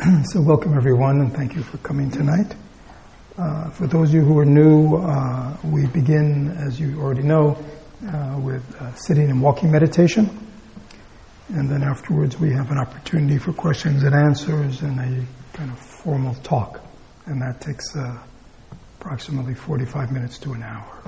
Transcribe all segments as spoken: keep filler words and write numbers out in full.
So welcome everyone, and thank you for coming tonight. Uh, for those of you who are new, uh, we begin, as you already know, uh, with uh, sitting and walking meditation. And then afterwards we have an opportunity for questions and answers and a kind of formal talk. And that takes uh, approximately forty-five minutes to an hour.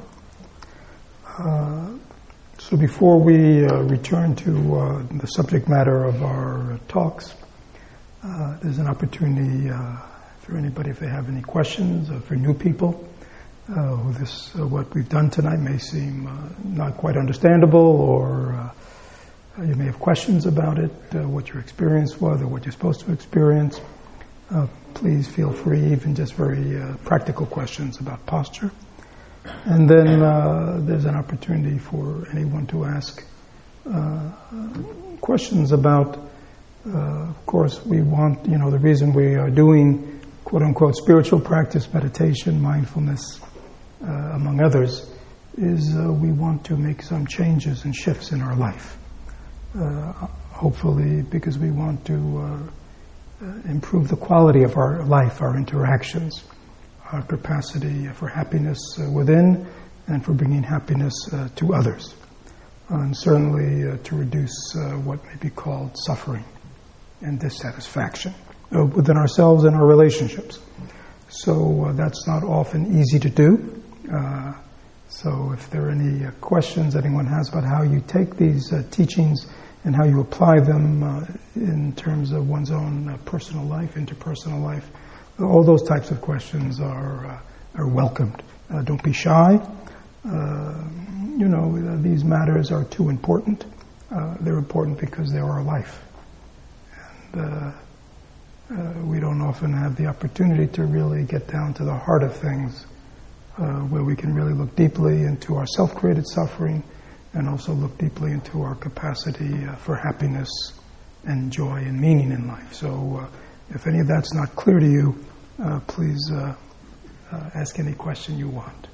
Uh, so before we uh, return to uh, the subject matter of our uh, talks, Uh, there's an opportunity uh, for anybody, if they have any questions, uh, for new people uh, who this uh, what we've done tonight may seem uh, not quite understandable, or uh, you may have questions about it, uh, what your experience was, or what you're supposed to experience. Uh, please feel free, even just very uh, practical questions about posture. And then uh, there's an opportunity for anyone to ask uh, questions about. Uh, of course, we want, you know, the reason we are doing, quote-unquote, spiritual practice, meditation, mindfulness, uh, among others, is uh, we want to make some changes and shifts in our life. Uh, hopefully, because we want to uh, uh, improve the quality of our life, our interactions, our capacity for happiness uh, within, and for bringing happiness uh, to others. And certainly uh, to reduce uh, what may be called suffering and dissatisfaction uh, within ourselves and our relationships. So uh, that's not often easy to do. Uh, so if there are any uh, questions anyone has about how you take these uh, teachings and how you apply them uh, in terms of one's own uh, personal life, interpersonal life, all those types of questions are uh, are welcomed. Uh, don't be shy. Uh, you know, these matters are too important. Uh, they're important because they're our life. Uh, uh, we don't often have the opportunity to really get down to the heart of things, uh, where we can really look deeply into our self-created suffering and also look deeply into our capacity uh, for happiness and joy and meaning in life. So uh, if any of that's not clear to you, uh, please uh, uh, ask any question you want.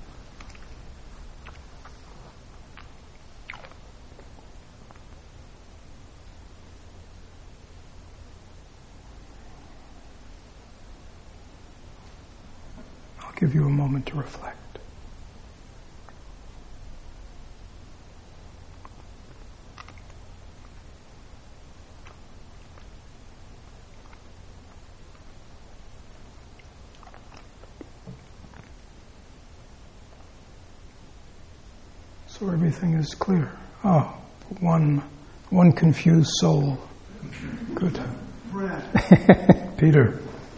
Give you a moment to reflect. So everything is clear. Oh, one, one confused soul. Good. Brad. Peter.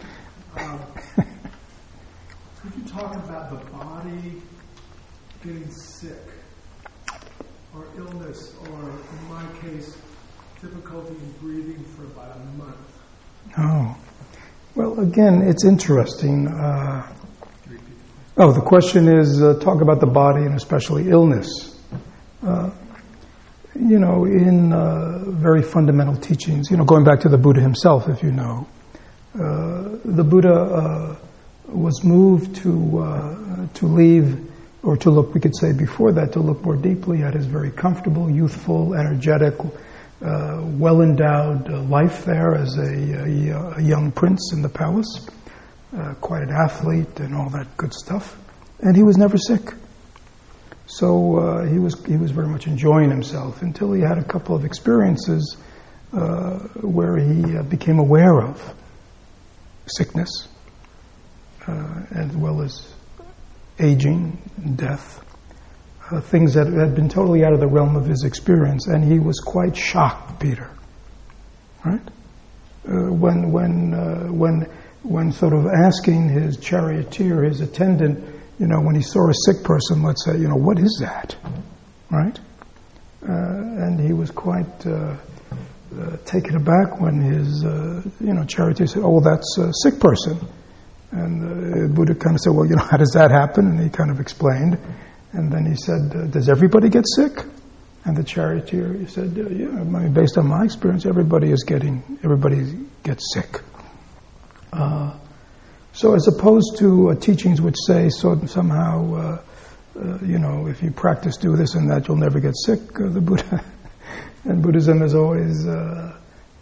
Talking about the body getting sick or illness, or in my case, difficulty in breathing for about a month. Oh, well, again, it's interesting. Uh, oh, the question is, uh, talk about the body and especially illness. Uh, you know, in uh, very fundamental teachings, you know, going back to the Buddha himself, if you know, uh, the Buddha uh, was moved to uh, to leave, or to look, we could say before that, to look more deeply at his very comfortable, youthful, energetic, uh, well-endowed uh, life there as a, a, a young prince in the palace, uh, quite an athlete and all that good stuff. And he was never sick. So uh, he was he was very much enjoying himself until he had a couple of experiences uh, where he uh, became aware of sickness. Uh, as well as aging, death, uh, things that had been totally out of the realm of his experience, and he was quite shocked, Peter. Right? Uh, when, when, uh, when, when sort of asking his charioteer, his attendant, you know, when he saw a sick person, let's say, you know, what is that? Right? Uh, and he was quite uh, uh, taken aback when his, uh, you know, charioteer said, "Oh, that's a sick person." And the uh, Buddha kind of said, well, you know, how does that happen? And he kind of explained. And then he said, uh, does everybody get sick? And the charioteer he said, uh, yeah, I mean, based on my experience, everybody is getting, everybody gets sick. Uh, so as opposed to uh, teachings which say so somehow, uh, uh, you know, if you practice do this and that, you'll never get sick, uh, the Buddha, and Buddhism has always uh,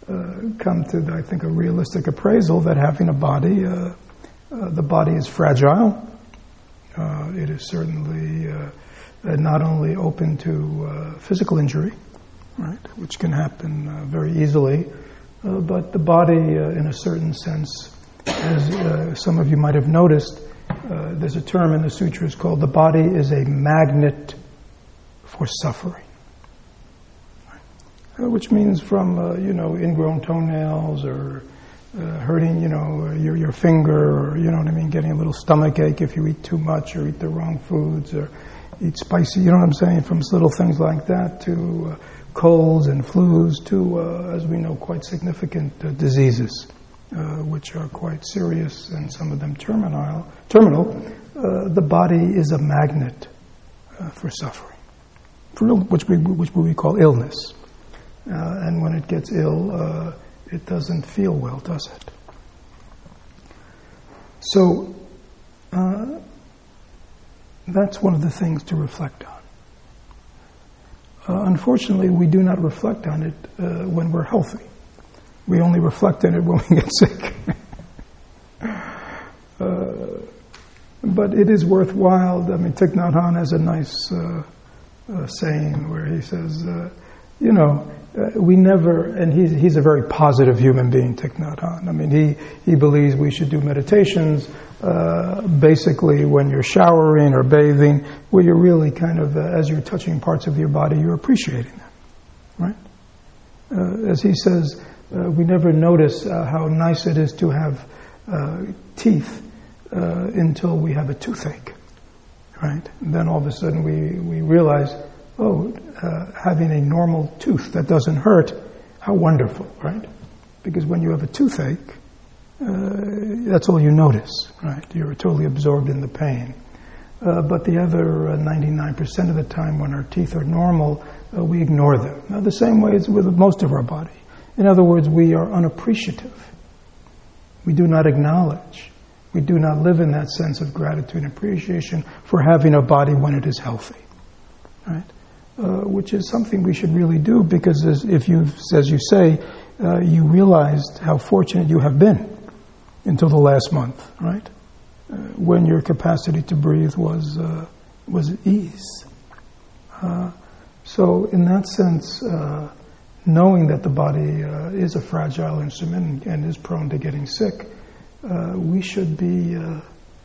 uh, come to, I think, a realistic appraisal that having a body, uh, uh, the body is fragile. Uh, it is certainly uh, uh, not only open to uh, physical injury, right, which can happen uh, very easily, uh, but the body, uh, in a certain sense, as uh, some of you might have noticed, uh, there's a term in the sutras called the body is a magnet for suffering, right? uh, which means from uh, you know ingrown toenails or uh, hurting you know your your finger, or you know what I mean, getting a little stomach ache if you eat too much or eat the wrong foods or eat spicy, you know what I'm saying, from little things like that to uh, colds and flus to, uh, as we know, quite significant uh, diseases, uh, which are quite serious and some of them terminal. Terminal. Uh, the body is a magnet uh, for suffering, for Ill, which we which we call illness. Uh, and when it gets ill, uh, it doesn't feel well, does it? So. Uh, That's one of the things to reflect on. Uh, unfortunately, we do not reflect on it uh, when we're healthy. We only reflect on it when we get sick. uh, but it is worthwhile. I mean, Thich Nhat Hanh has a nice uh, uh, saying where he says, uh, you know, uh, we never, and he's, he's a very positive human being, Thich Nhat Hanh. I mean, he, he believes we should do meditations Uh, basically when you're showering or bathing, where you're really kind of, uh, as you're touching parts of your body, you're appreciating them, right? Uh, as he says, uh, we never notice uh, how nice it is to have uh, teeth uh, until we have a toothache, right? And then all of a sudden we, we realize, oh, uh, having a normal tooth that doesn't hurt, how wonderful, right? Because when you have a toothache, Uh, that's all you notice, right? You're totally absorbed in the pain. Uh, but the other uh, ninety-nine percent of the time when our teeth are normal, uh, we ignore them. Now, the same way as with most of our body. In other words, we are unappreciative. We do not acknowledge. We do not live in that sense of gratitude and appreciation for having a body when it is healthy, right? Uh, which is something we should really do, because as, if you, as you say, uh, you realized how fortunate you have been until the last month, right? Uh, when your capacity to breathe was uh, was ease. Uh, so in that sense, uh, knowing that the body uh, is a fragile instrument and is prone to getting sick, uh, we should be, uh,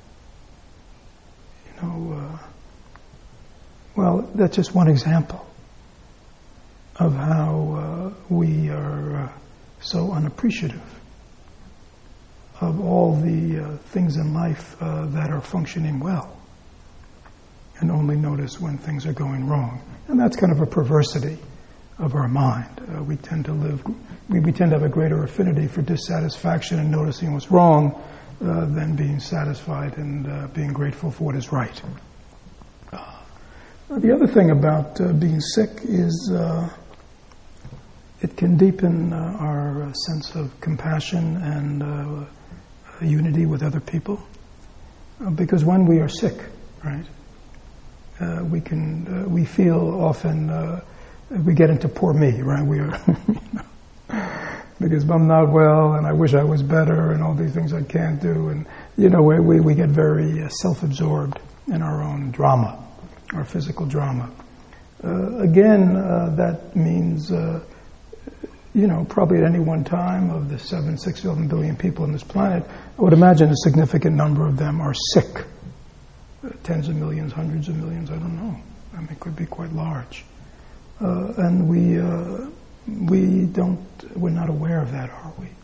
you know, uh, well, that's just one example of how uh, we are uh, so unappreciative of all the uh, things in life uh, that are functioning well, and only notice when things are going wrong. And that's kind of a perversity of our mind. Uh, we tend to live, we, we tend to have a greater affinity for dissatisfaction and noticing what's wrong uh, than being satisfied and uh, being grateful for what is right. Uh, the other thing about uh, being sick is uh, it can deepen uh, our uh, sense of compassion and uh, unity with other people, uh, because when we are sick, right, uh, we can uh, we feel often uh, we get into poor me, right? We are, you know, because I'm not well, and I wish I was better, and all these things I can't do, and you know, we we, we get very uh, self-absorbed in our own drama, our physical drama. Uh, again, uh, that means. Uh, You know, probably at any one time of the seven, six, seven billion people on this planet, I would imagine a significant number of them are sick. Uh, tens of millions, hundreds of millions, I don't know. I mean, it could be quite large. Uh, and we uh, we don't, we're not aware of that, are we?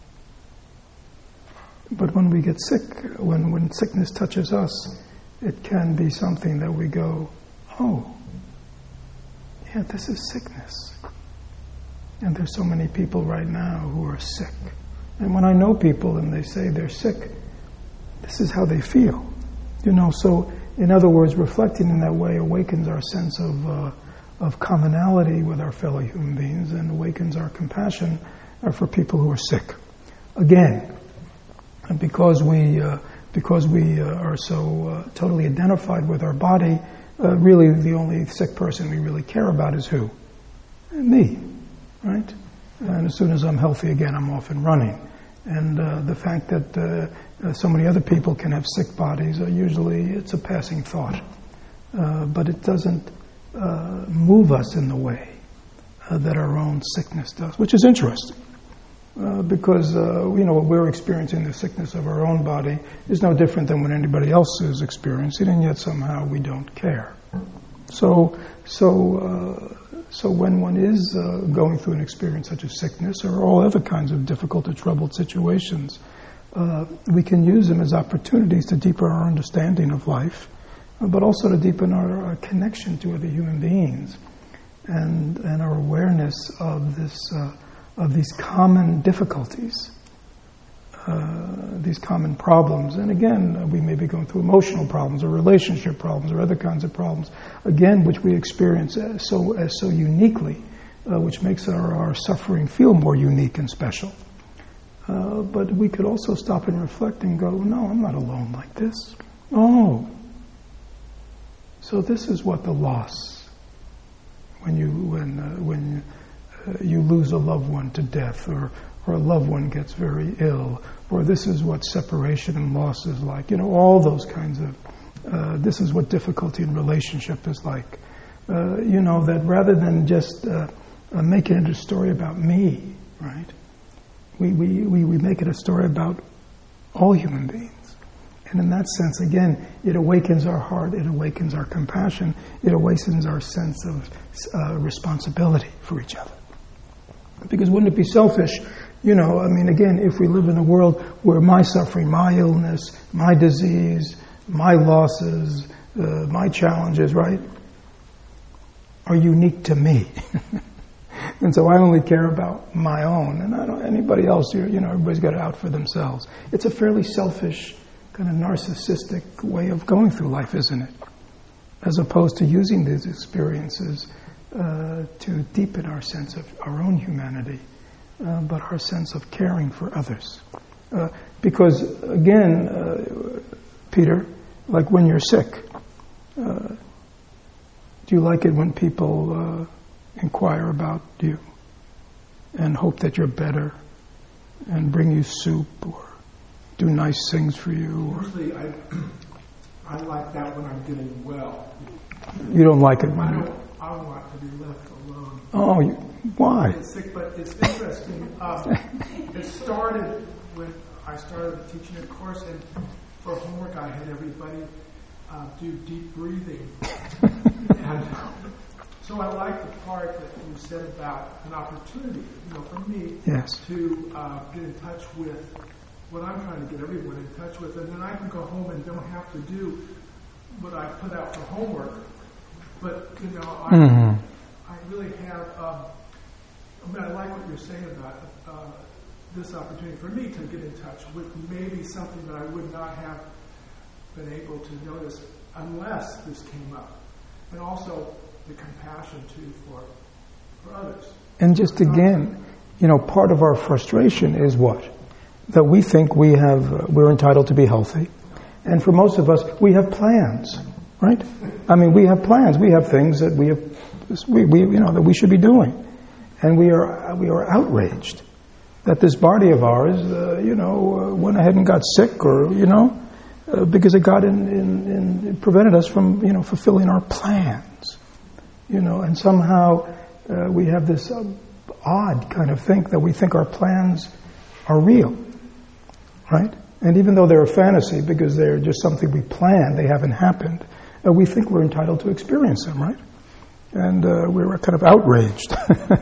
But when we get sick, when, when sickness touches us, it can be something that we go, oh, yeah, this is sickness. And there's so many people right now who are sick. And when I know people and they say they're sick, this is how they feel. You know, so in other words, reflecting in that way awakens our sense of uh, of commonality with our fellow human beings and awakens our compassion uh, for people who are sick. Again, and because we uh, because we uh, are so uh, totally identified with our body, uh, really the only sick person we really care about is who? Me. Right? And as soon as I'm healthy again, I'm off and running. And uh, the fact that uh, uh, so many other people can have sick bodies, are usually it's a passing thought. Uh, but it doesn't uh, move us in the way uh, that our own sickness does, which is interesting. Uh, because, uh, you know, what we're experiencing, the sickness of our own body, is no different than what anybody else is experiencing, and yet somehow we don't care. So, so, uh, so when one is uh, going through an experience such as sickness or all other kinds of difficult or troubled situations, uh, we can use them as opportunities to deepen our understanding of life, uh, but also to deepen our, our connection to other human beings and and our awareness of this. Uh, of these common difficulties, uh, these common problems. And again, uh, we may be going through emotional problems or relationship problems or other kinds of problems, again, which we experience as so, as so uniquely, uh, which makes our, our suffering feel more unique and special. Uh, but we could also stop and reflect and go, no, I'm not alone like this. Oh, so this is what the loss, when you, when, uh, when, Uh, you lose a loved one to death, or, or a loved one gets very ill, or this is what separation and loss is like. You know, all those kinds of, uh, this is what difficulty in relationship is like. Uh, you know, that rather than just uh, uh, making it a story about me, right, we, we, we, we make it a story about all human beings. And in that sense, again, it awakens our heart, it awakens our compassion, it awakens our sense of uh, responsibility for each other. Because wouldn't it be selfish, you know, I mean, again, if we live in a world where my suffering, my illness, my disease, my losses, uh, my challenges, right, are unique to me. And so I only care about my own, and I don't, anybody else, you know, everybody's got it out for themselves. It's a fairly selfish, kind of narcissistic way of going through life, isn't it? As opposed to using these experiences Uh, to deepen our sense of our own humanity, uh, but our sense of caring for others. Uh, because, again, uh, Peter, like when you're sick, uh, do you like it when people uh, inquire about you and hope that you're better and bring you soup or do nice things for you? Or usually I, I like that when I'm getting well. You don't like it when I you're... don't, I want to be left alone. Oh, you, why? It's sick, but it's interesting. Um, it started when I started teaching a course, and for homework I had everybody uh, do deep breathing. And so I like the part that you said about an opportunity, you know, for me Yes. to uh, get in touch with what I'm trying to get everyone in touch with, and then I can go home and don't have to do what I put out for homework. But, you know, I, mm-hmm. I really have, um, I mean, I like what you're saying about uh, this opportunity for me to get in touch with maybe something that I would not have been able to notice unless this came up. And also the compassion, too, for, for others. And just again, you know, part of our frustration is what? That we think we have, uh, we're entitled to be healthy. And for most of us, we have plans. Right? I mean, we have plans. We have things that we have, we, we you know, that we should be doing, and we are we are outraged that this body of ours, uh, you know, uh, went ahead and got sick, or you know, uh, because it got in, in, in it prevented us from you know fulfilling our plans, you know, and somehow uh, we have this uh, odd kind of think that we think our plans are real, right? And even though they're a fantasy because they're just something we planned, they haven't happened. Uh, we think we're entitled to experience them, right? And uh, we're kind of outraged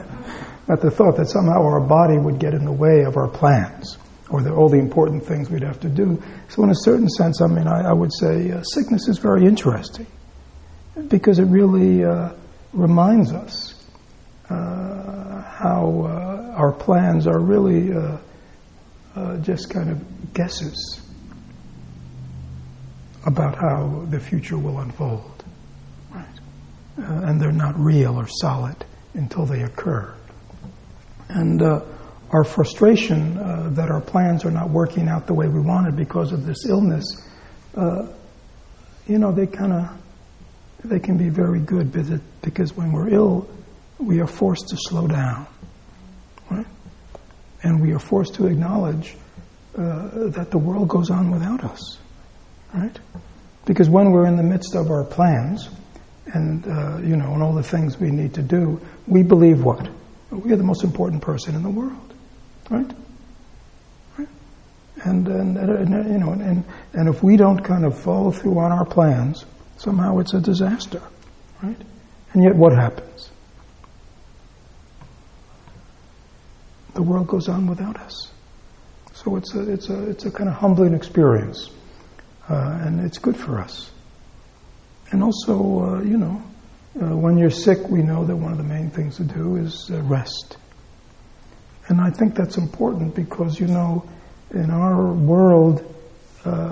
at the thought that somehow our body would get in the way of our plans, or the, all the important things we'd have to do. So in a certain sense, I mean, I, I would say uh, sickness is very interesting, because it really uh, reminds us uh, how uh, our plans are really uh, uh, just kind of guesses about how the future will unfold, right? Uh, and they're not real or solid until they occur. And uh, our frustration uh, that our plans are not working out the way we wanted because of this illness, uh, you know, they kind of, they can be very good, because when we're ill, we are forced to slow down, right? And we are forced to acknowledge uh, that the world goes on without us, right? Because when we're in the midst of our plans and, uh, you know, and all the things we need to do, we believe what? We are the most important person in the world, right? Right? And, and, and you know, and, and if we don't kind of follow through on our plans, somehow it's a disaster, right? And yet what happens? The world goes on without us. So it's a, it's a, it's a kind of humbling experience. Uh, and it's good for us. And also, uh, you know, uh, when you're sick, we know that one of the main things to do is uh, rest. And I think that's important because, you know, in our world, uh,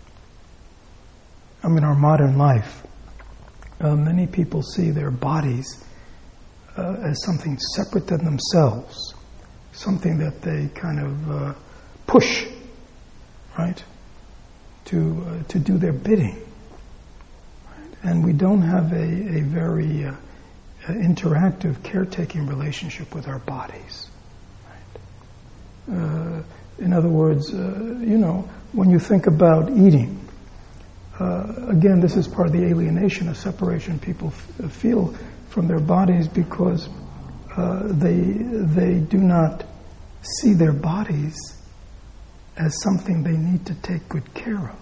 I mean, our modern life, uh, many people see their bodies uh, as something separate than themselves, something that they kind of uh, push, right, to uh, to do their bidding. Right? And we don't have a, a very uh, uh, interactive, caretaking relationship with our bodies. Right? Uh, in other words, uh, you know, when you think about eating, uh, again, this is part of the alienation, a separation people f- feel from their bodies because uh, they they do not see their bodies as something they need to take good care of,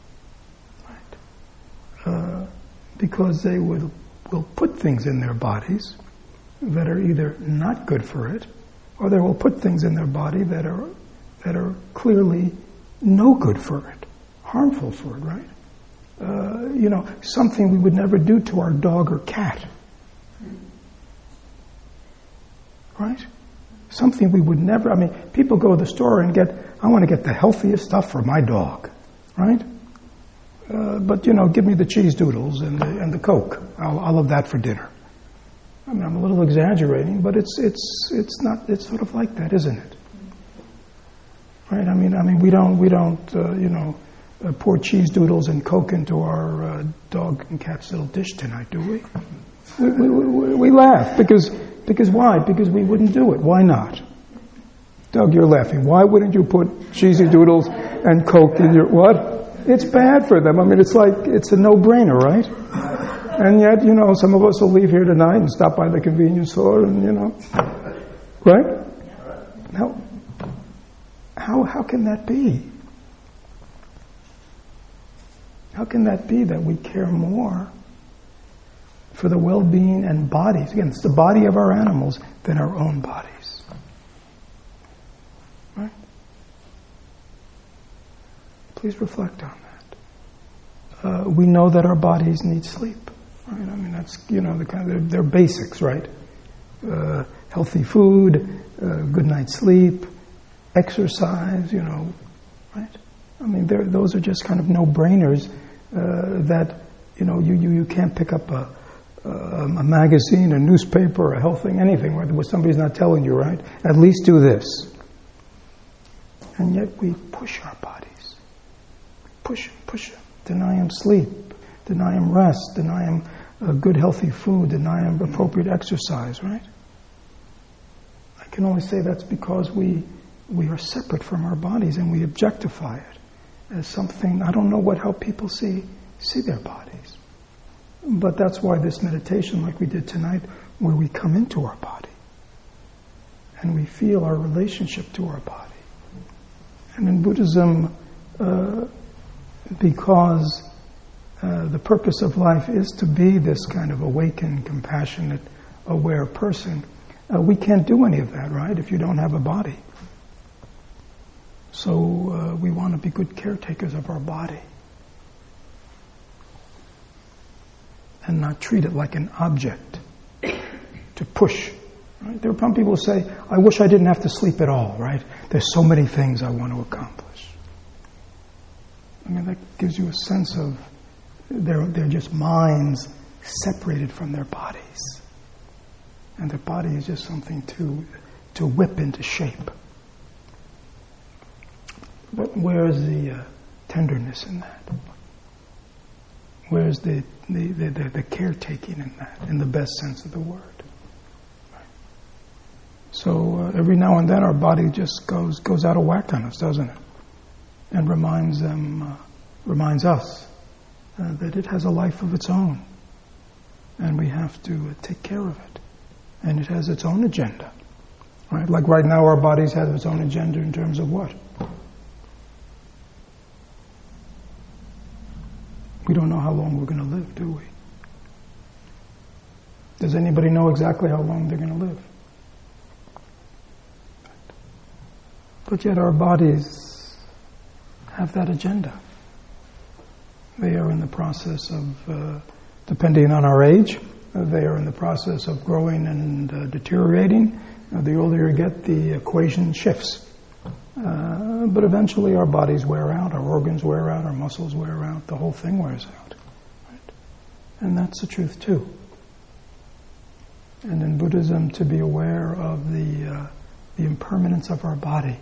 right? Uh, because they will, will put things in their bodies that are either not good for it, or they will put things in their body that are that are clearly no good for it, harmful for it, right? Uh, you know, something we would never do to our dog or cat, right? Something we would never, I mean, people go to the store and get, I want to get the healthiest stuff for my dog, right? Uh, but, you know, give me the cheese doodles and the, and the Coke. I'll, I'll have that for dinner. I mean, I'm a little exaggerating, but it's it's it's not, it's sort of like that, isn't it? Right? I mean, I mean, we don't, we don't, uh, you know, uh, pour cheese doodles and Coke into our uh, dog and cat's little dish tonight, do we? We, we, we, we laugh because... Because why? Because we wouldn't do it. Why not? Doug, you're laughing. Why wouldn't you put cheesy doodles and Coke in your, what? It's bad for them. I mean, it's like, it's a no-brainer, right? And yet, you know, some of us will leave here tonight and stop by the convenience store and, you know, right? Now, how, how can that be? How can that be that we care more for the well-being and bodies, again, it's the body of our animals, than our own bodies? Right? Please reflect on that. Uh, we know that our bodies need sleep. Right? I mean, that's, you know, the kind of, they're, they're basics, right? Uh, healthy food, uh, good night's sleep, exercise, you know, right? I mean, those are just kind of no-brainers uh, that, you know, you, you, you can't pick up a Um, a magazine, a newspaper, a health thing, anything where, where somebody's not telling you, right? At least do this. And yet we push our bodies. Push them, push them. Deny them sleep. Deny them rest. Deny them uh, good, healthy food. Deny them appropriate exercise, right? I can only say that's because we we are separate from our bodies and we objectify it as something, I don't know what how people see see their bodies. But that's why this meditation, like we did tonight, where we come into our body and we feel our relationship to our body. And in Buddhism, uh, because uh, the purpose of life is to be this kind of awakened, compassionate, aware person, uh, we can't do any of that, right, if you don't have a body. So uh, we want to be good caretakers of our body. And not treat it like an object to push. Right? There are some people who say, I wish I didn't have to sleep at all, right? There's so many things I want to accomplish. I mean, that gives you a sense of they're, they're just minds separated from their bodies. And their body is just something to, to whip into shape. But where's the uh, tenderness in that? Where's the the, the, the, the caretaking in that, in the best sense of the word? Right. So uh, every now and then our body just goes goes out of whack on us, doesn't it? And reminds them, uh, reminds us uh, that it has a life of its own, and we have to uh, take care of it. And it has its own agenda, right? Like right now, our bodies have its own agenda in terms of what? We don't know how long we're going to live, do we? Does anybody know exactly how long they're going to live? But yet our bodies have that agenda. They are in the process of, uh, depending on our age, uh, they are in the process of growing and uh, deteriorating. Uh, the older you get, the equation shifts. Uh, but eventually our bodies wear out, our organs wear out, our muscles wear out, the whole thing wears out. Right? And that's the truth too. And in Buddhism, to be aware of the uh, the impermanence of our body,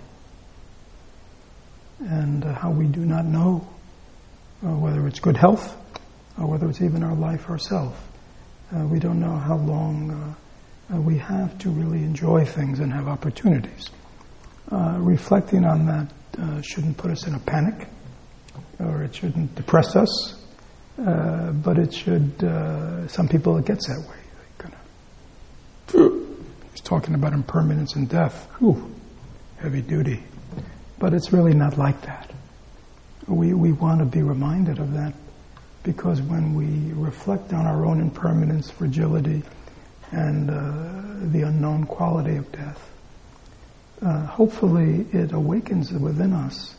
and uh, how we do not know uh, whether it's good health or whether it's even our life ourselves. Uh, we don't know how long uh, uh, we have to really enjoy things and have opportunities. Uh, reflecting on that uh, shouldn't put us in a panic, or it shouldn't depress us, uh, but it should, uh, some people it gets that way. They kind of, he's talking about impermanence and death. Whew, heavy duty. But it's really not like that. We, we want to be reminded of that, because when we reflect on our own impermanence, fragility, and uh, the unknown quality of death, Uh, hopefully it awakens within us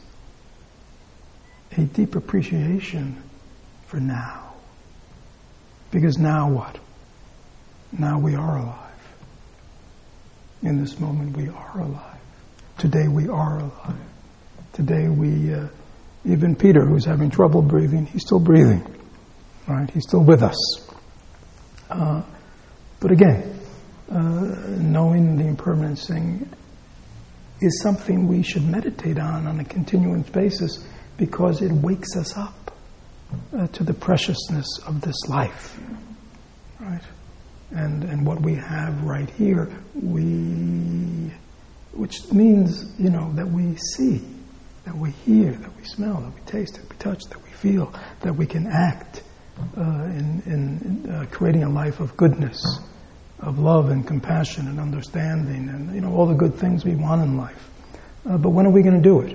a deep appreciation for now. Because now what? Now we are alive. In this moment we are alive. Today we are alive. Today we, uh, even Peter, who's having trouble breathing, he's still breathing. Right? He's still with us. Uh, but again, uh, knowing the impermanence thing is something we should meditate on on a continuous basis, because it wakes us up uh, to the preciousness of this life, right? And and what we have right here, we, which means, you know, that we see, that we hear, that we smell, that we taste, that we touch, that we feel, that we can act uh, in, in, in uh, creating a life of goodness, of love and compassion and understanding, and, you know, all the good things we want in life. Uh, but when are we going to do it?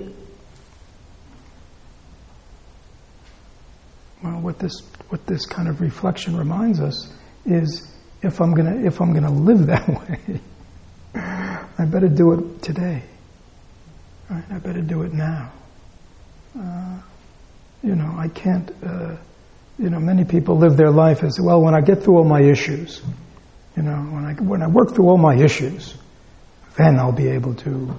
Well, what this what this kind of reflection reminds us is, if I'm gonna if I'm gonna live that way, I better do it today. Right? I better do it now. Uh, you know, I can't. Uh, you know, many people live their life as, well, when I get through all my issues. You know, when I when I work through all my issues, then I'll be able to.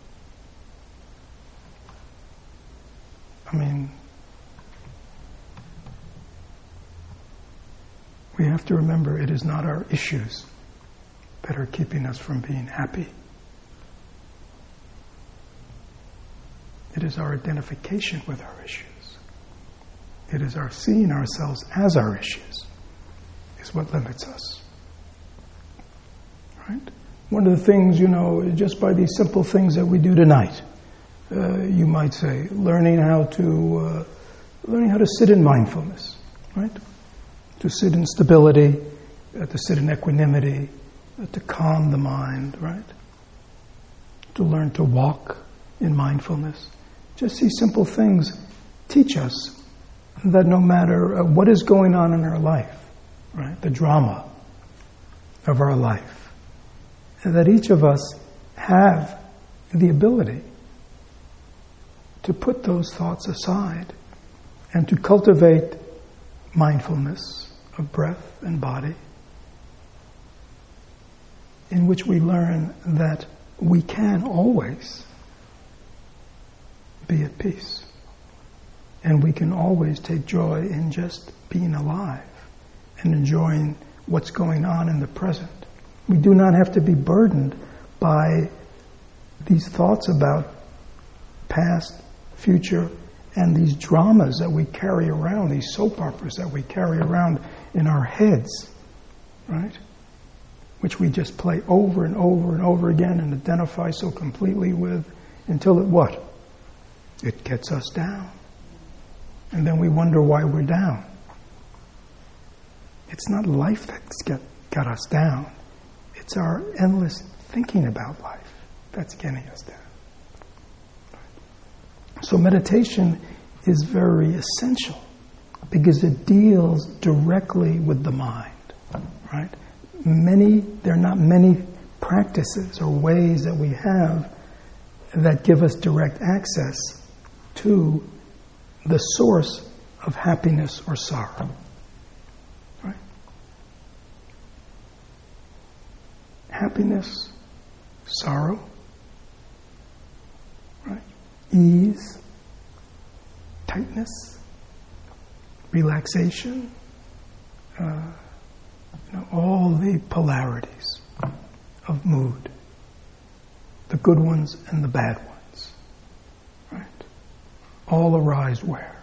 I mean, we have to remember it is not our issues that are keeping us from being happy. It is our identification with our issues. It is our seeing ourselves as our issues is what limits us. Right? One of the things, you know, just by these simple things that we do tonight, uh, you might say, learning how to uh, learning how to sit in mindfulness, right? To sit in stability, uh, to sit in equanimity, uh, to calm the mind, right? To learn to walk in mindfulness. Just these simple things teach us that no matter uh, what is going on in our life, right, the drama of our life, that each of us have the ability to put those thoughts aside and to cultivate mindfulness of breath and body, in which we learn that we can always be at peace, and we can always take joy in just being alive and enjoying what's going on in the present. We do not have to be burdened by these thoughts about past, future, and these dramas that we carry around, these soap operas that we carry around in our heads, right? which we just play over and over and over again and identify so completely with, until it what? It gets us down. And then we wonder why we're down. It's not life that's get, got us down. It's our endless thinking about life that's getting us down. So meditation is very essential because it deals directly with the mind, right? Many, there are not many practices or ways that we have that give us direct access to the source of happiness or sorrow. Right? Happiness, sorrow, right? Ease, tightness, relaxation, uh, you know, all the polarities of mood, the good ones and the bad ones, right? All arise where?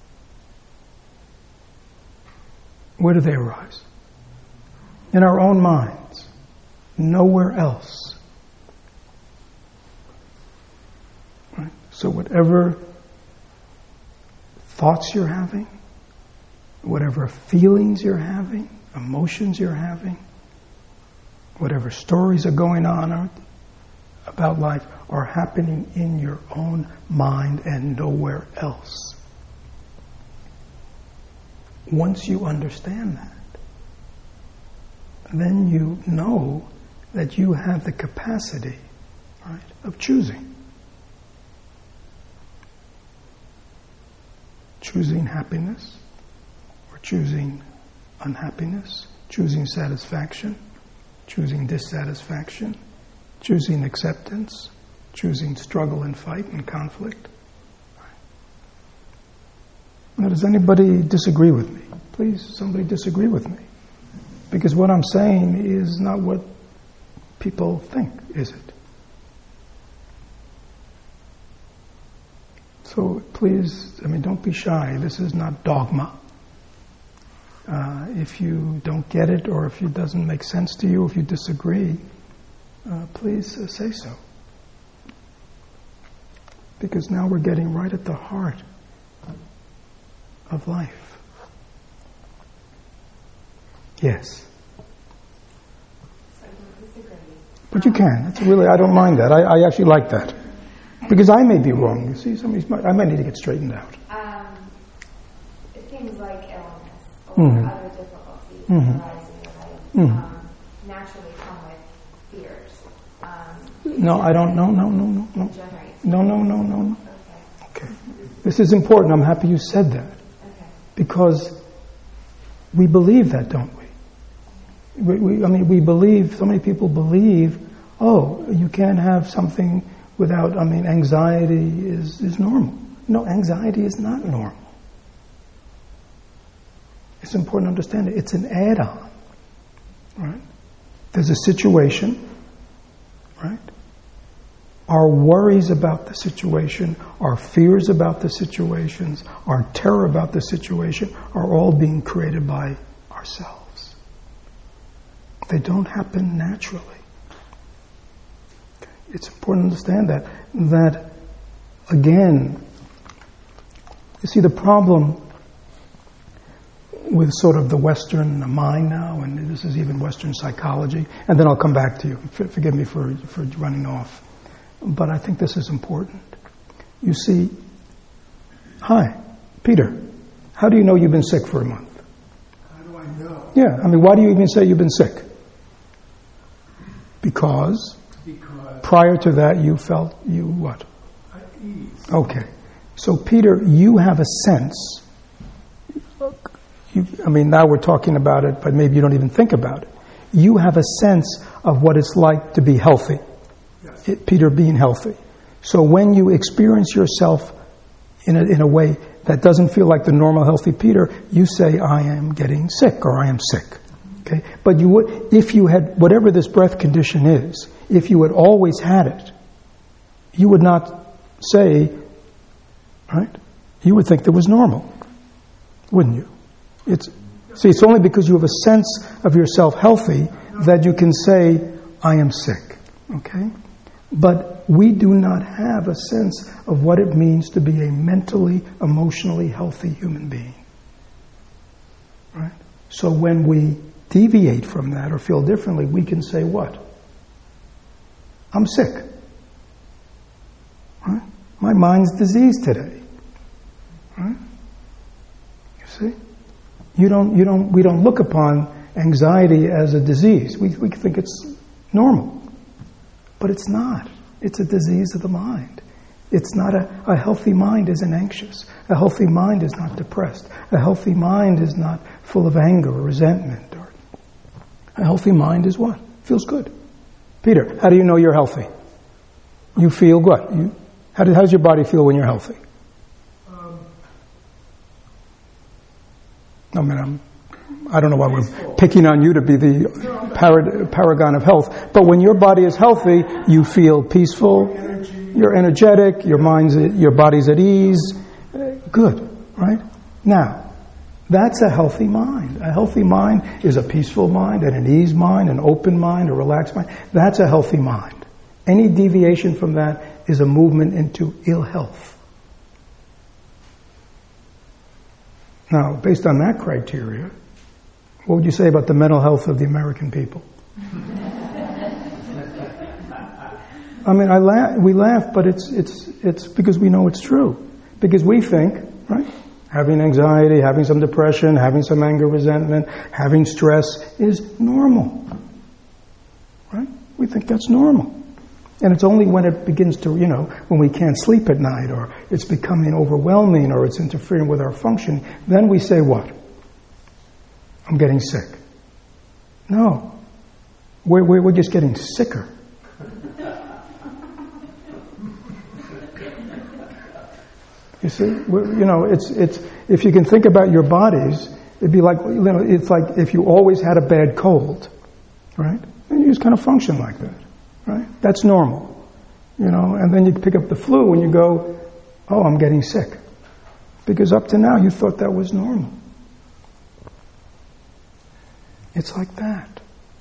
Where do they arise? In our own minds, nowhere else. Right? So whatever thoughts you're having, whatever feelings you're having, emotions you're having, whatever stories are going on about life are happening in your own mind and nowhere else. Once you understand that, then you know that you have the capacity, right, of choosing. Choosing happiness or choosing unhappiness, choosing satisfaction, choosing dissatisfaction, choosing acceptance, choosing struggle and fight and conflict. Now, does anybody disagree with me? Please, somebody disagree with me. Because what I'm saying is not what people think, is it? So please, I mean, don't be shy. This is not dogma. Uh, if you don't get it, or if it doesn't make sense to you, if you disagree, uh, please uh, say so. Because now we're getting right at the heart of life. Yes. But you can. It's really, I don't mind that. I, I actually like that. Because I may be wrong. You see, somebody's might, I might need to get straightened out. Um, things like illness or mm-hmm. other difficulties mm-hmm. arising in life mm-hmm. um, naturally come with fears. Um, no, I don't. No, no, no, no, no. Generates. No, no, no, no, no. Okay. Okay. This is important. I'm happy you said that. Okay. Because we believe that, don't we? We, we? I mean, we believe, so many people believe, oh, you can't have something without, I mean, anxiety is, is normal. No, anxiety is not normal. It's important to understand it. It's an add-on, right? There's a situation, right? Our worries about the situation, our fears about the situations, our terror about the situation are all being created by ourselves. They don't happen naturally. It's important to understand that. That, again, you see the problem with sort of the Western mind now, and this is even Western psychology, and then I'll come back to you. Forgive me for, for running off. But I think this is important. You see, hi, Peter, how do you know you've been sick for a month? How do I know? Yeah, I mean, why do you even say you've been sick? Because? Because prior to that you felt you what? at ease. Okay. So Peter, you have a sense. You, I mean, now we're talking about it, but maybe you don't even think about it. You have a sense of what it's like to be healthy. Yes. It, Peter, being healthy. So when you experience yourself in a, in a way that doesn't feel like the normal healthy Peter, you say, I am getting sick, or I am sick. Okay? But you would, if you had, whatever this breath condition is, if you had always had it, you would not say, right? You would think that was normal, wouldn't you? It's, see, it's only because you have a sense of yourself healthy that you can say, I am sick, okay? But we do not have a sense of what it means to be a mentally, emotionally healthy human being. Right? So when we deviate from that or feel differently, we can say what? I'm sick. Right? My mind's diseased today. Right? You see? You don't, you don't, we don't look upon anxiety as a disease. We, we think it's normal. But it's not. It's a disease of the mind. It's not a, a healthy mind isn't anxious. A healthy mind is not depressed. A healthy mind is not full of anger or resentment. Or a healthy mind is what? Feels good. Peter, how do you know you're healthy? You feel what? You, how, do, how does your body feel when you're healthy? Um, I mean, I'm, I don't know why we're picking on you to be the parad- paragon of health, but when your body is healthy, you feel peaceful, you're energetic, your mind's, your body's at ease. Good, right? Now, that's a healthy mind. A healthy mind is a peaceful mind, and an ease mind, an open mind, a relaxed mind. That's a healthy mind. Any deviation from that is a movement into ill health. Now, based on that criteria, what would you say about the mental health of the American people? I mean, I laugh, we laugh, but it's it's it's because we know it's true. Because we think, right, having anxiety, having some depression, having some anger, resentment, having stress is normal. Right? We think that's normal. And it's only when it begins to, you know, when we can't sleep at night, or it's becoming overwhelming, or it's interfering with our function, then we say what? I'm getting sick. No. We're, we're, we're just getting sicker. You see? We're, you know, it's, it's, if you can think about your bodies, it'd be like, you know, it's like if you always had a bad cold, right? And you just kind of function like that, right? That's normal. You know, and then you pick up the flu and you go, oh, I'm getting sick. Because up to now you thought that was normal. It's like that.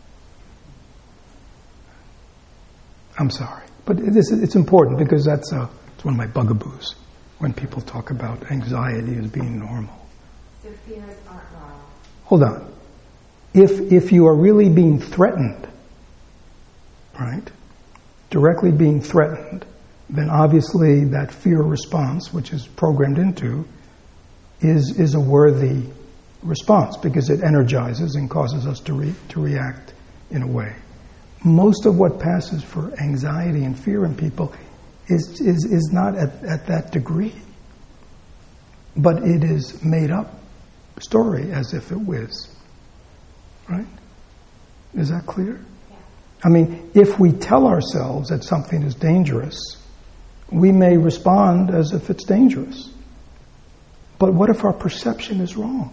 I'm sorry. But it is, it's important because that's uh, it's one of my bugaboos when people talk about anxiety as being normal. So fears aren't normal. Hold on. If, if you are really being threatened, right, directly being threatened, then obviously that fear response, which is programmed into, is, is a worthy response because it energizes and causes us to re, to react in a way. Most of what passes for anxiety and fear in people is is, is not at, at that degree, but it is made up story as if it was. Right? Is that clear? Yeah. I mean, if we tell ourselves that something is dangerous, we may respond as if it's dangerous. But what if our perception is wrong?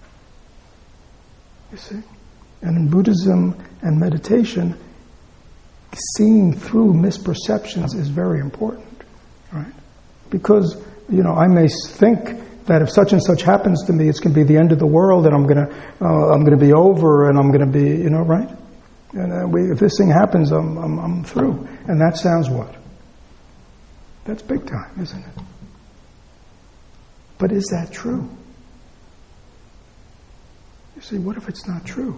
You see? And in Buddhism and meditation, seeing through misperceptions is very important, right? Because, you know, I may think that if such and such happens to me, it's going to be the end of the world, and I'm going to, uh, I'm going to be over, and I'm going to be, you know, right? And uh, we, if this thing happens, I'm, I'm, I'm through. And that sounds what? That's big time, isn't it? But is that true? You see, what if it's not true?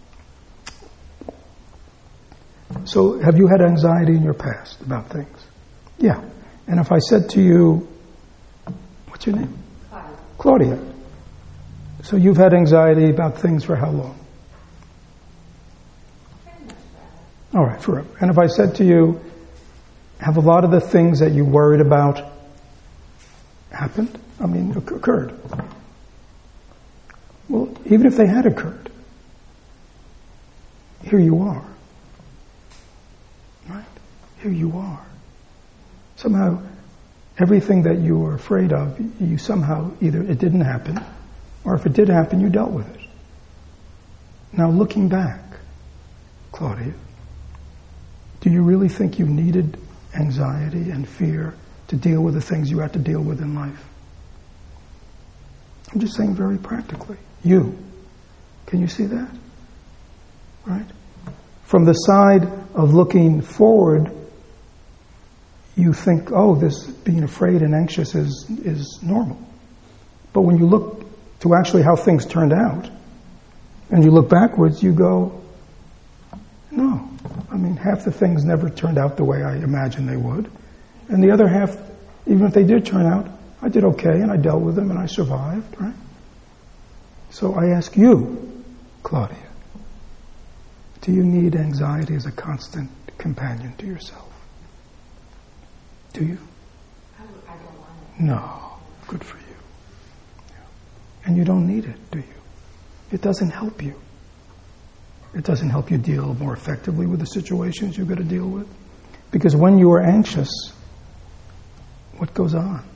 So, have you had anxiety in your past about things? Yeah. And if I said to you, what's your name? Claudia. Claudia. So you've had anxiety about things for how long? Pretty much forever. All right, forever. And if I said to you, have a lot of the things that you worried about happened? I mean, occurred. Well, even if they had occurred, here you are. Right? Here you are. Somehow, everything that you were afraid of, you somehow, either it didn't happen, or if it did happen, you dealt with it. Now, looking back, Claudia, do you really think you needed anxiety and fear to deal with the things you had to deal with in life? I'm just saying very practically. You. Can you see that? Right? From the side of looking forward, you think, oh, this being afraid and anxious is, is normal. But when you look to actually how things turned out, and you look backwards, you go, no. I mean, half the things never turned out the way I imagined they would. And the other half, even if they did turn out, I did okay, and I dealt with them, and I survived, right? So I ask you, Claudia, do you need anxiety as a constant companion to yourself? Do you? I don't want it. No. Good for you. And you don't need it, do you? It doesn't help you. It doesn't help you deal more effectively with the situations you've got to deal with. Because when you are anxious, what goes on?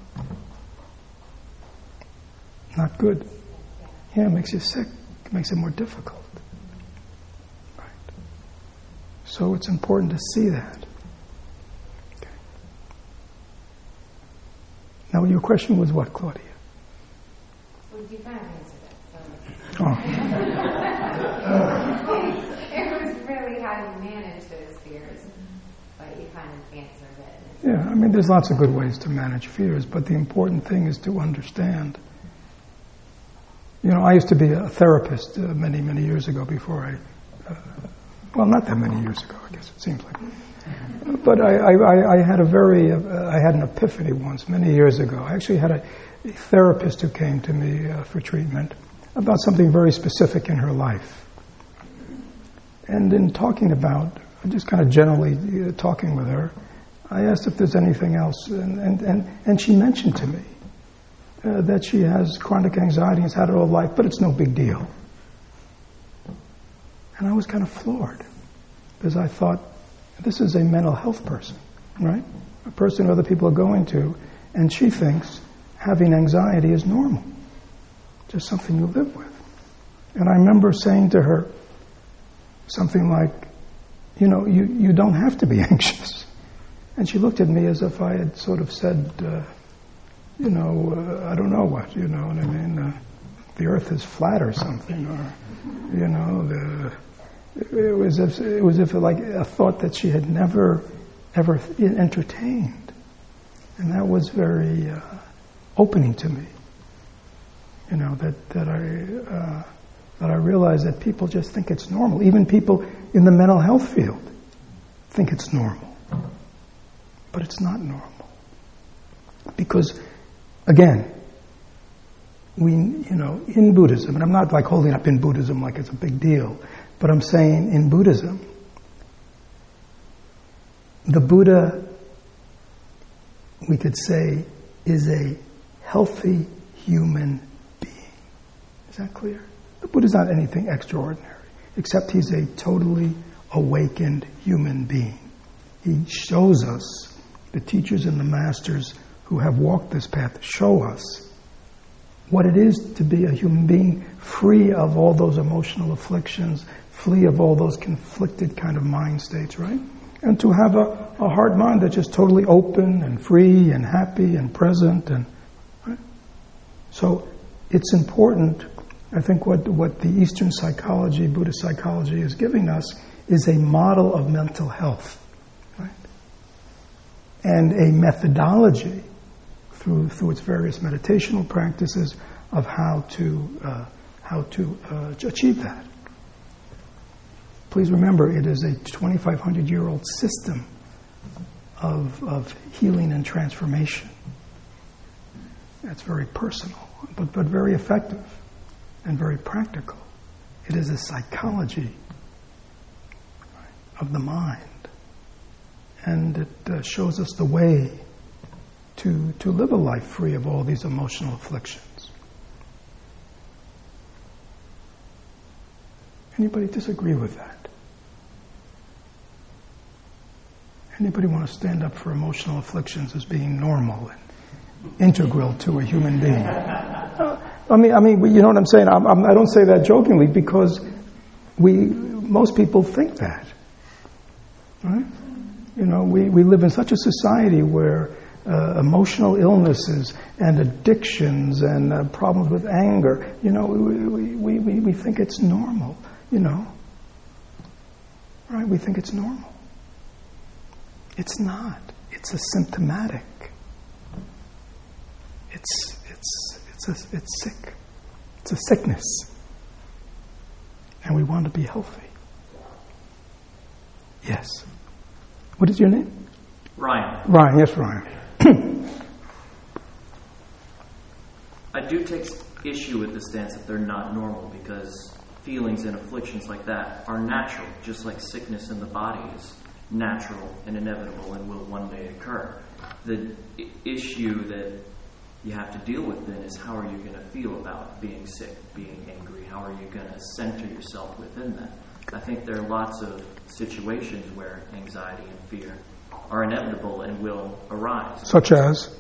Not good. Yeah, it makes you sick. It makes it more difficult. Right. So it's important to see that. Okay. Now, your question was what, Claudia? Well, you kind of answered it. So. Oh. It was really how you manage those fears, but you kind of answered it. Yeah, I mean, there's lots of good ways to manage fears, but the important thing is to understand. You know, I used to be a therapist uh, many, many years ago before I, uh, well, not that many years ago, I guess it seems like. But I, I, I had a very, uh, I had an epiphany once, many years ago. I actually had a, a therapist who came to me uh, for treatment about something very specific in her life. And in talking about, just kind of generally uh, talking with her, I asked if there's anything else, and, and, and, and she mentioned to me uh, that she has chronic anxiety and has had it all life, but it's no big deal. And I was kind of floored, because I thought, this is a mental health person, right? A person who other people are going to, and she thinks having anxiety is normal, just something you live with. And I remember saying to her something like, you know, you, you don't have to be anxious. And she looked at me as if I had sort of said, uh, you know, uh, I don't know what, you know what I mean? Uh, the earth is flat or something, or, you know, the, it was as if, it was as if like a thought that she had never, ever entertained. And that was very uh, opening to me, you know, that, that I, uh, that I realized that people just think it's normal. Even people in the mental health field think it's normal. But it's not normal. Because, again, we, you know, in Buddhism, and I'm not like holding up in Buddhism like it's a big deal, but I'm saying in Buddhism, the Buddha, we could say, is a healthy human being. Is that clear? The Buddha's not anything extraordinary, except he's a totally awakened human being. He shows us, the teachers and the masters who have walked this path show us what it is to be a human being free of all those emotional afflictions, free of all those conflicted kind of mind states, right? And to have a, a heart mind that's just totally open and free and happy and present. And right? So it's important, I think what, what the Eastern psychology, Buddhist psychology is giving us is a model of mental health. And a methodology through through its various meditational practices of how to uh, how to uh, achieve that. Please remember, it is a twenty-five hundred year old system of of healing and transformation. That's very personal, but but very effective and very practical. It is a psychology of the mind. And it uh, shows us the way to to live a life free of all these emotional afflictions. Anybody disagree with that? Anybody want to stand up for emotional afflictions as being normal and integral to a human being? Uh, I mean, I mean, you know what I'm saying? I'm, I'm, I don't say that jokingly because we most people think that, right? You know, we, we live in such a society where uh, emotional illnesses and addictions and uh, problems with anger, you know, we, we, we, we think it's normal, you know. right? We think it's normal. It's not. It's a symptomatic. It's it's it's a, it's sick. It's a sickness, and we want to be healthy. Yes. What is your name? Ryan. Ryan. Yes, Ryan. I do take issue with the stance that they're not normal, because feelings and afflictions like that are natural, just like sickness in the body is natural and inevitable and will one day occur. The I- issue that you have to deal with then is, how are you going to feel about being sick, being angry? How are you going to center yourself within that? I think there are lots of situations where anxiety and fear are inevitable and will arise. Such as?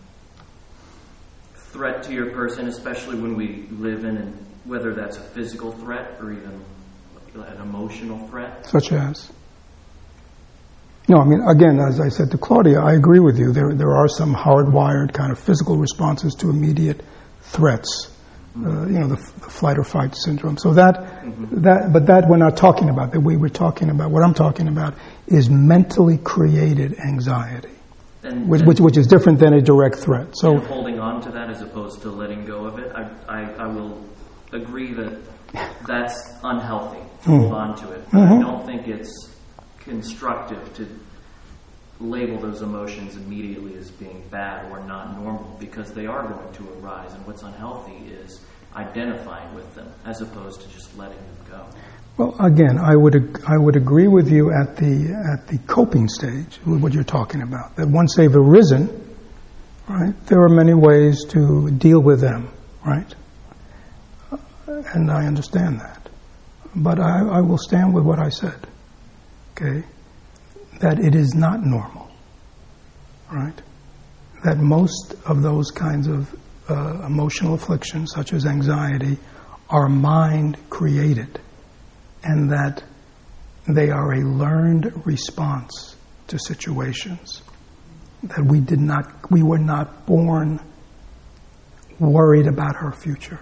Threat to your person, especially when we live in, an, whether that's a physical threat or even an emotional threat. Such as? No, I mean, again, as I said to Claudia, I agree with you. There there are some hardwired kind of physical responses to immediate threats. Mm-hmm. Uh, you know, the, the flight or fight syndrome. So that, mm-hmm. that, but that we're not talking about. The way we're talking about, what I'm talking about is mentally created anxiety. And, which, and which which is different than a direct threat. So holding on to that as opposed to letting go of it, I I, I will agree that that's unhealthy to mm. hold on to it. But mm-hmm. I don't think it's constructive to label those emotions immediately as being bad or not normal, because they are going to arise. And what's unhealthy is identifying with them as opposed to just letting them go. Well, again, I would I would agree with you at the at the coping stage with what you're talking about. That once they've arisen, right, there are many ways to deal with them, right? And I understand that, but I, I will stand with what I said. Okay, that it is not normal, right? That most of those kinds of uh, emotional afflictions, such as anxiety, are mind created. And that they are a learned response to situations. That we did not, we were not born worried about our future.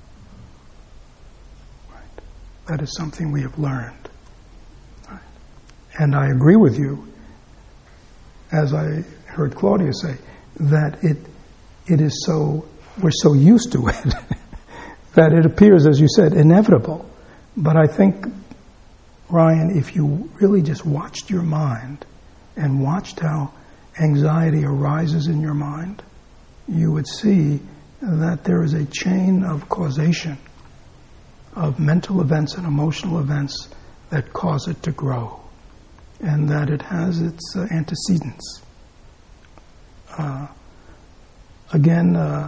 Right. That is something we have learned. Right. And I agree with you, as I heard Claudia say, that it it is so, we're so used to it, that it appears, as you said, inevitable. But I think, Ryan, if you really just watched your mind and watched how anxiety arises in your mind, you would see that there is a chain of causation of mental events and emotional events that cause it to grow, and that it has its uh, antecedents. Uh, again, uh,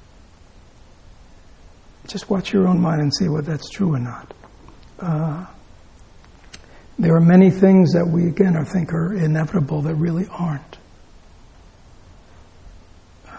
just watch your own mind and see whether that's true or not. Uh, there are many things that we, again, I think are inevitable that really aren't. Uh,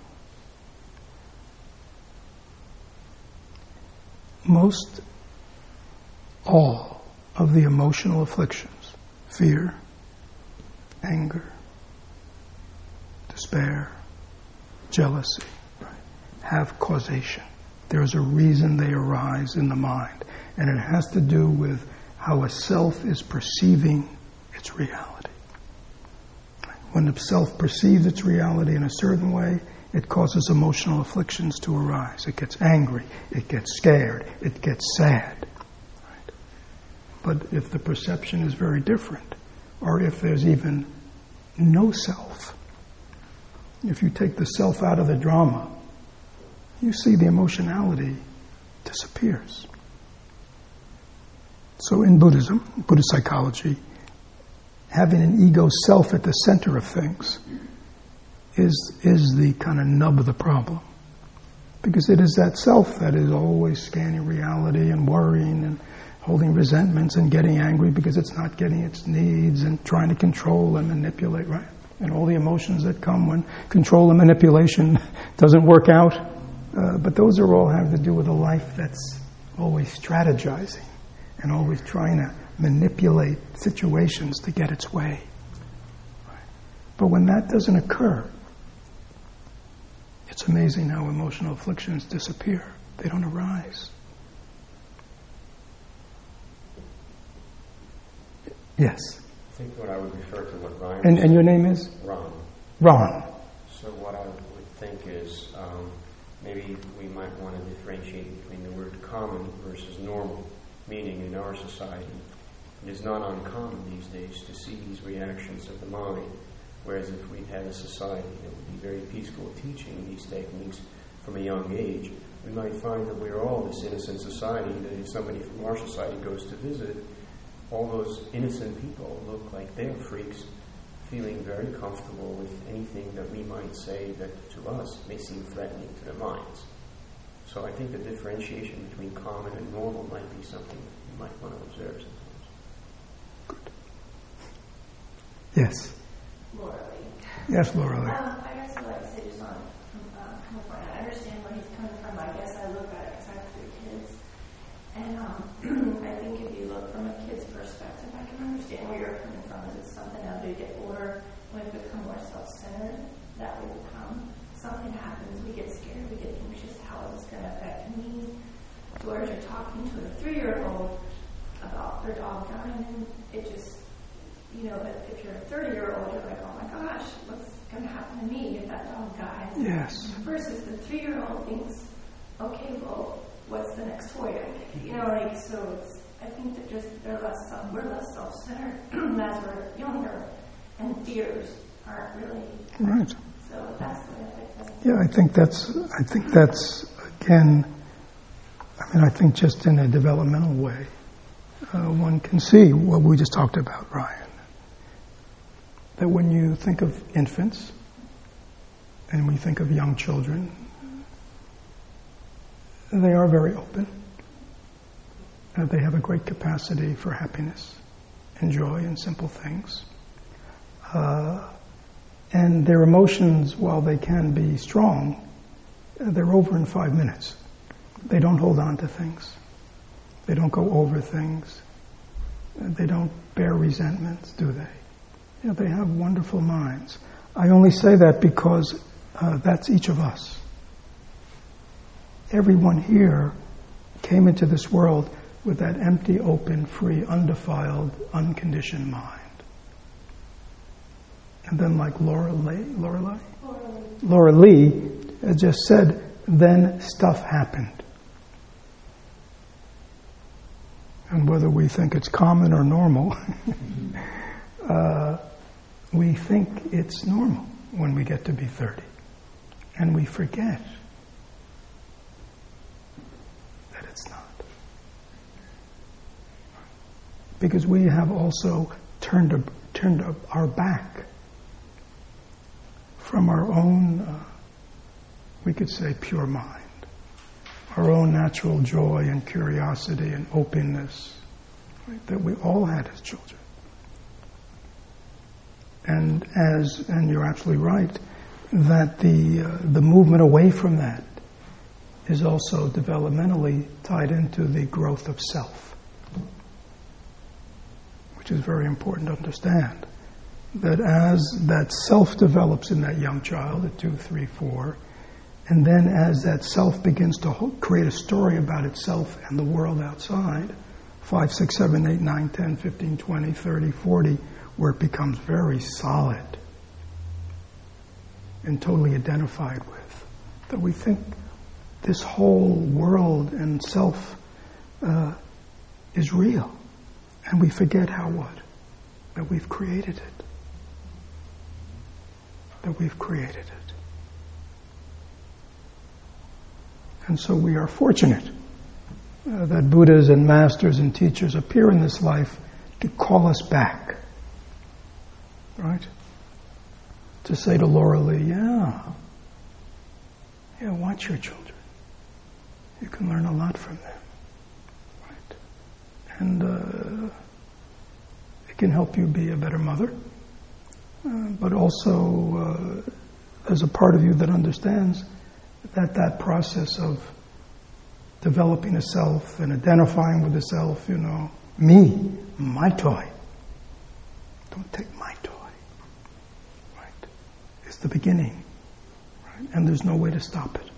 most all of the emotional afflictions, fear, anger, despair, jealousy, right, have causation. There's a reason they arise in the mind. And it has to do with how a self is perceiving its reality. When the self perceives its reality in a certain way, it causes emotional afflictions to arise. It gets angry, it gets scared, it gets sad. Right? But if the perception is very different, or if there's even no self, if you take the self out of the drama, you see the emotionality disappears. So in Buddhism, Buddhist psychology, having an ego self at the center of things is is the kind of nub of the problem. Because it is that self that is always scanning reality and worrying and holding resentments and getting angry because it's not getting its needs and trying to control and manipulate, right? And all the emotions that come when control and manipulation doesn't work out. Uh, but those are all have to do with a life that's always strategizing and always trying to manipulate situations to get its way. But when that doesn't occur, it's amazing how emotional afflictions disappear. They don't arise. Yes. I think what I would refer to what Ryan And, was and your name is? Ron. Ron. So what I would think is um, maybe we might want to differentiate between the word common versus normal, meaning in our society, it is not uncommon these days to see these reactions of the mind, whereas if we had a society that would be very peaceful teaching these techniques from a young age, we might find that we're all this innocent society, that if somebody from our society goes to visit, all those innocent people look like they're freaks, feeling very comfortable with anything that we might say that to us may seem threatening to their minds. So I think the differentiation between common and normal might be something you might want to observe sometimes. Yes. Laura Lee. Yes, Laura Lee. Um, I guess I'd like to say just on from uh, California, I understand where he's coming from. I guess I look at it because I have three kids. And um, I think if you look from a kid's perspective, I can understand where you're coming from. It's something as we get older, when we become more self-centered, that we become. Something happens, we get scared, we get anxious. How is this going to affect me? Whereas you're talking to a three-year-old about their dog dying, and it just, you know, but if you're a thirty-year-old, you're like, oh my gosh, what's going to happen to me if that dog dies? Yes. Versus the three-year-old thinks, okay, well, what's the next toy I get? You know, like, so it's, I think that just they're less self, we're less self-centered as we're younger, and fears aren't really. Right. So that's the way I think. Yeah, I think that's, I think that's, again, I mean, I think just in a developmental way, uh, one can see what we just talked about, Ryan. That when you think of infants, and when you think of young children, they are very open. Uh, they have a great capacity for happiness and joy in simple things. Uh, and their emotions, while they can be strong, uh, they're over in five minutes. They don't hold on to things. They don't go over things. Uh, they don't bear resentments, do they? You know, they have wonderful minds. I only say that because uh, that's each of us. Everyone here came into this world with that empty, open, free, undefiled, unconditioned mind. And then, like Laura Lee, Laura Lee? Laura Lee has just said, then stuff happened. And whether we think it's common or normal, uh, we think it's normal when we get to be thirty. And we forget that it's not. Because we have also turned, a, turned a, our back from our own, uh, we could say, pure mind, our own natural joy and curiosity and openness, right, that we all had as children. And as, and you're absolutely right, that the uh, the movement away from that is also developmentally tied into the growth of self, which is very important to understand. That as that self develops in that young child at two, three, four, and then as that self begins to ho- create a story about itself and the world outside, five, six, seven, eight, nine, ten, fifteen, twenty, thirty, forty, where it becomes very solid and totally identified with, that we think this whole world and self uh, is real, and we forget how what? That we've created it. That we've created it. And so we are fortunate uh, that Buddhas and masters and teachers appear in this life to call us back. Right? To say to Laura Lee, yeah, yeah, watch your children. You can learn a lot from them. Right? And uh, it can help you be a better mother, uh, but also uh, there's a part of you that understands that that process of developing a self and identifying with the self, you know, me, my toy. Don't take my toy. Right? It's the beginning. Right? And there's no way to stop it.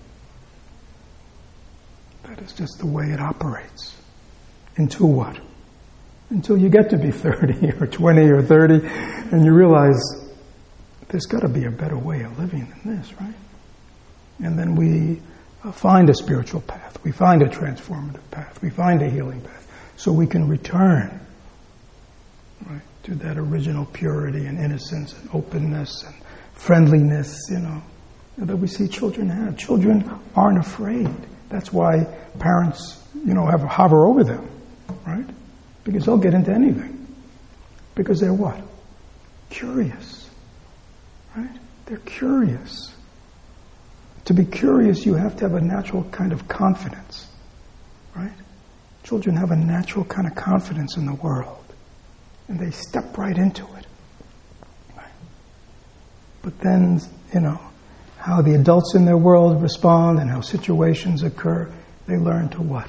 That is just the way it operates. Into what? until you get to be thirty or twenty or thirty, and you realize there's got to be a better way of living than this, right? And then we uh, find a spiritual path. We find a transformative path. We find a healing path. So we can return, right, to that original purity and innocence and openness and friendliness, you know, that we see children have. Children aren't afraid. That's why parents, you know, have hover over them, right? Because they'll get into anything. Because they're what? Curious, right? They're curious. To be curious, you have to have a natural kind of confidence, right? Children have a natural kind of confidence in the world, and they step right into it. Right? But then, you know, how the adults in their world respond and how situations occur, they learn to what?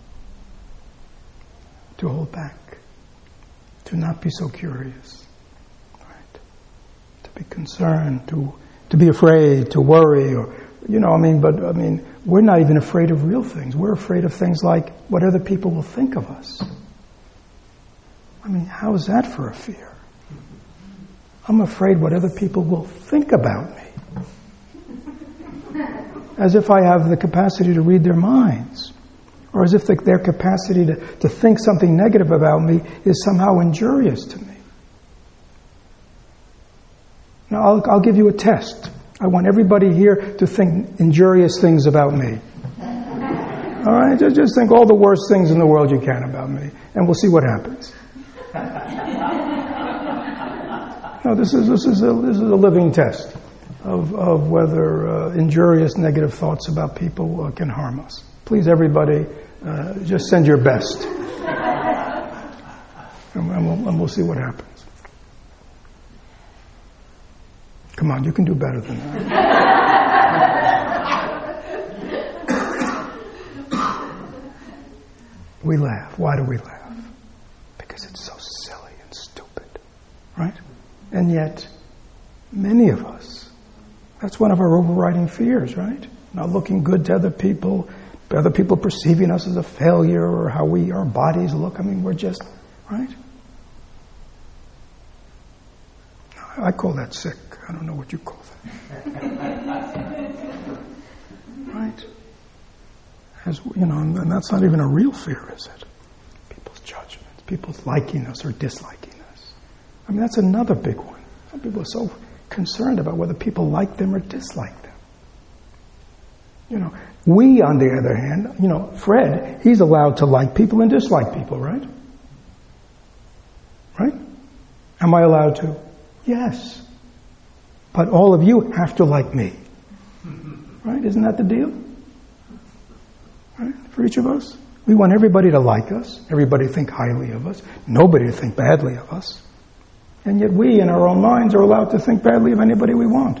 To hold back, to not be so curious, right? To be concerned, to to be afraid, to worry, or you know, I mean, but I mean, we're not even afraid of real things. We're afraid of things like what other people will think of us. I mean, how is that for a fear? I'm afraid what other people will think about me. As if I have the capacity to read their minds. Or as if the, their capacity to, to think something negative about me is somehow injurious to me. Now, I'll, I'll give you a test. I want everybody here to think injurious things about me. All right? Just, just think all the worst things in the world you can about me, and we'll see what happens. No, this is this is a this is a living test of of whether uh, injurious, negative thoughts about people uh, can harm us. Please, everybody, uh, just send your best, and, and, we'll, and we'll see what happens. Come on, you can do better than that. We laugh. Why do we laugh? Because it's so silly and stupid, right? And yet, many of us, that's one of our overriding fears, right? Not looking good to other people, other people perceiving us as a failure, or how we our bodies look. I mean, we're just, right? I call that sick. I don't know what you call that. Right? As you know, and that's not even a real fear, is it? People's judgments, people's liking us or disliking us. I mean, that's another big one. Some people are so concerned about whether people like them or dislike them. You know, we, on the other hand, you know, Fred, he's allowed to like people and dislike people, right? Right? Am I allowed to? Yes. But all of you have to like me. Right? Isn't that the deal? Right? For each of us. We want everybody to like us, everybody to think highly of us, nobody to think badly of us. And yet we, in our own minds, are allowed to think badly of anybody we want.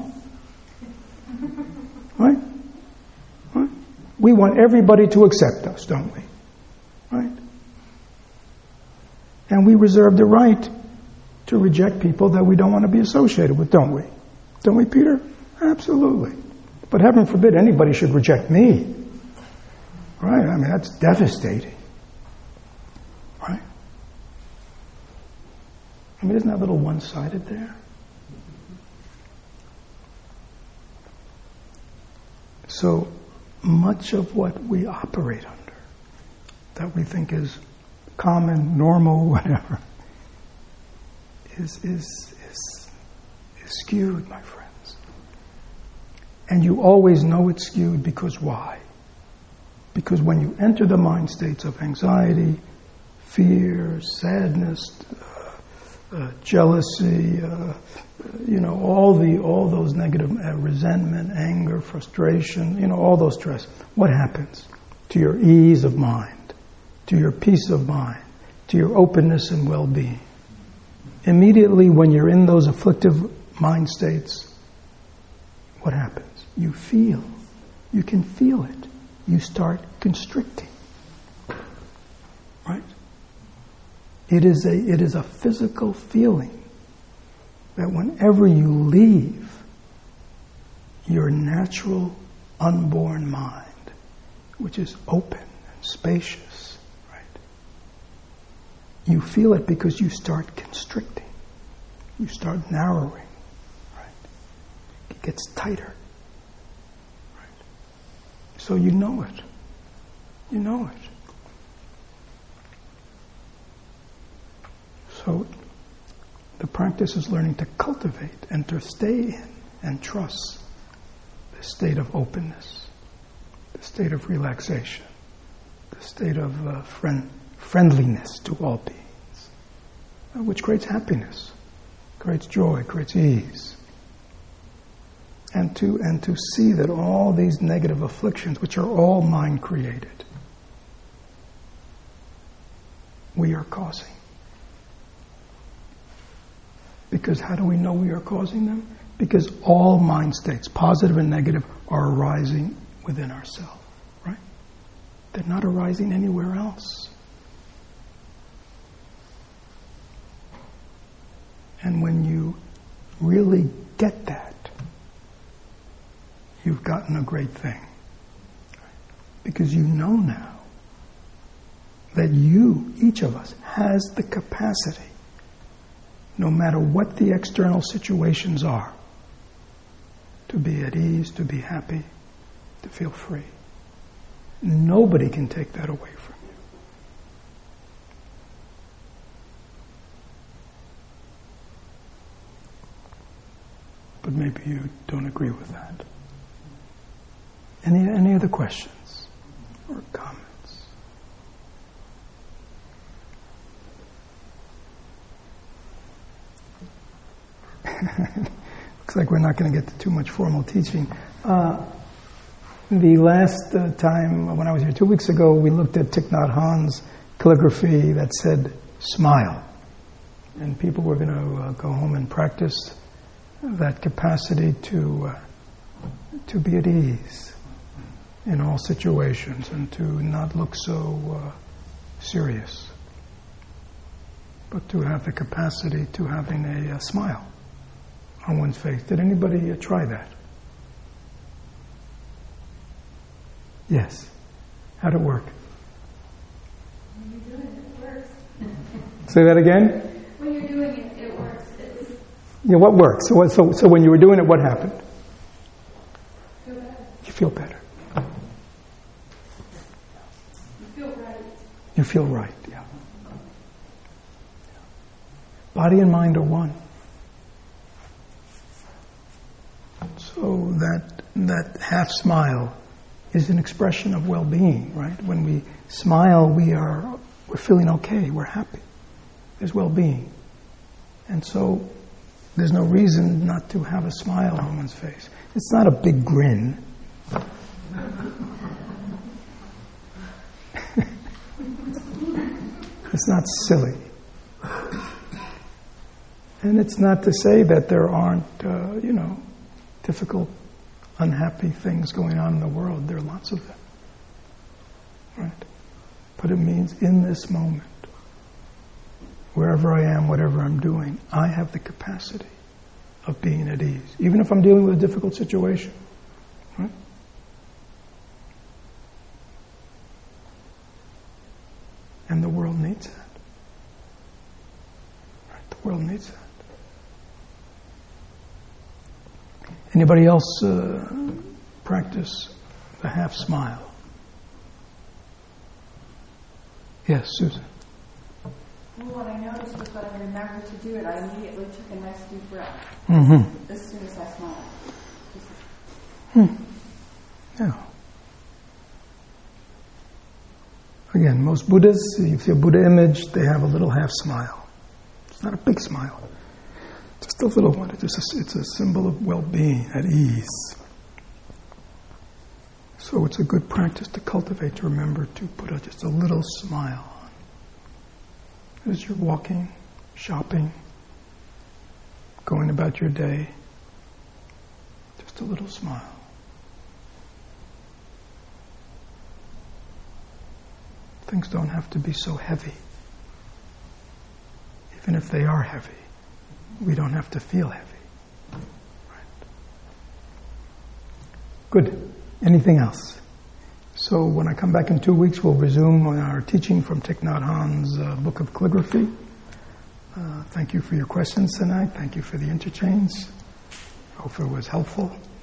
Right? Right? We want everybody to accept us, don't we? Right? And we reserve the right to reject people that we don't want to be associated with, don't we? Don't we, Peter? Absolutely. But heaven forbid anybody should reject me. Right? I mean, that's devastating. Right? I mean, isn't that a little one-sided there? So much of what we operate under, that we think is common, normal, whatever, is is is, is skewed, my friends. And you always know it's skewed because why? Because when you enter the mind states of anxiety, fear, sadness, uh, uh, jealousy, uh, you know, all the all those negative uh, resentment, anger, frustration, you know, all those stress. What happens to your ease of mind, to your peace of mind, to your openness and well-being? Immediately when you're in those afflictive mind states, what happens? You feel. You can feel it. You start constricting. Right? It is a it is a physical feeling that whenever you leave your natural unborn mind, which is open and spacious, right? you feel it because you start constricting. You start narrowing. Right? It gets tighter. Right? So you know it. You know it. So the practice is learning to cultivate and to stay in and trust the state of openness, the state of relaxation, the state of uh, friend, friendliness to all beings, uh, which creates happiness, creates joy, creates ease. And to, and to see that all these negative afflictions, which are all mind-created, we are causing. Because how do we know we are causing them? Because all mind states, positive and negative, are arising within ourselves, right? They're not arising anywhere else. And when you really get that, you've gotten a great thing. Because you know now that you, each of us, has the capacity, no matter what the external situations are, to be at ease, to be happy, to feel free. Nobody can take that away from you. But maybe you don't agree with that. Any, any other questions or comments? Looks like we're not going to get to too much formal teaching. Uh, the last uh, time when I was here two weeks ago, we looked at Thich Nhat Hanh's calligraphy that said, smile. And people were going to uh, go home and practice that capacity to, uh, to be at ease in all situations and to not look so uh, serious, but to have the capacity to having a, a smile on one's face. Did anybody uh, try that? Yes. How'd it work? When you're doing it, it works. Say that again? When you're doing it, it works. It's Yeah, what works? So, what, so, so when you were doing it, what happened? feel better. You feel better. You feel right. You feel right, yeah. Body and mind are one. So that that half smile is an expression of well-being, right? When we smile, we are we're feeling okay, we're happy. There's well-being. And so there's no reason not to have a smile on one's face. It's not a big grin. It's not silly. And it's not to say that there aren't, uh, you know, difficult, unhappy things going on in the world. There are lots of them. Right? But it means in this moment, wherever I am, whatever I'm doing, I have the capacity of being at ease, even if I'm dealing with a difficult situation. Right? And the world needs that. Right? The world needs that. Anybody else uh, practice the half smile? Yes, Susan. Well, what I noticed was that I remembered to do it, I immediately took a nice deep breath Mm-hmm. as soon as I smiled. Hmm. Yeah. Again, most Buddhas, you see a Buddha image, they have a little half smile. It's not a big smile. Just a little one. It's, just a, it's a symbol of well-being, at ease. So it's a good practice to cultivate, to remember to put a, just a little smile on. As you're walking, shopping, going about your day, just a little smile. Things don't have to be so heavy. Even if they are heavy, we don't have to feel heavy. Right. Good. Anything else? So when I come back in two weeks, we'll resume our teaching from Thich Nhat Hanh's uh, Book of Calligraphy. Uh, thank you for your questions tonight. Thank you for the interchange. Hope it was helpful.